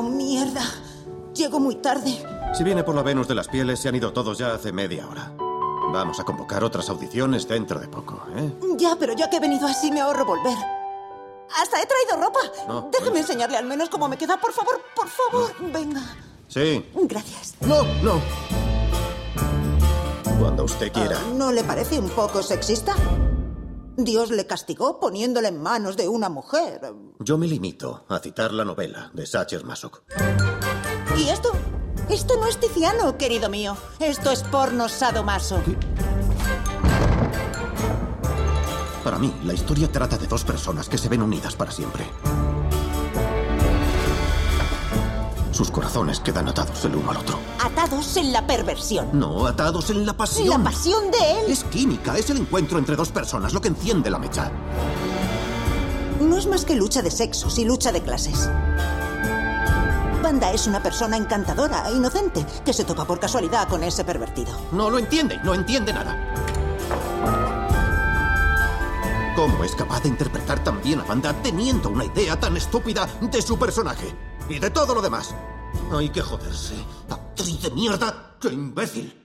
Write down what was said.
Oh, mierda. Llego muy tarde. Si viene por la Venus de las Pieles, se han ido todos ya hace media hora. Vamos a convocar otras audiciones dentro de poco, ¿eh? Ya, pero ya que he venido así me ahorro volver. Hasta he traído ropa. No, Déjeme enseñarle al menos cómo me queda. Por favor, por favor. Venga. Sí. Gracias. No, no. Cuando usted quiera. ¿No le parece un poco sexista? Dios le castigó poniéndole en manos de una mujer. Yo me limito a citar la novela de Sacher Massock. ¿Y esto? Esto no es Tiziano, querido mío. Esto es porno sadomaso. ¿Qué? Para mí, la historia trata de dos personas que se ven unidas para siempre. Sus corazones quedan atados el uno al otro. Atados en la perversión. No, atados en la pasión. La pasión de él. Es química, es el encuentro entre dos personas lo que enciende la mecha. No es más que lucha de sexos y lucha de clases. Wanda es una persona encantadora e inocente que se topa por casualidad con ese pervertido. No lo entiende, no entiende nada. ¿Cómo es capaz de interpretar tan bien a Wanda teniendo una idea tan estúpida de su personaje? Y de todo lo demás. Hay que joderse. ¡Actriz de mierda! ¡Qué imbécil!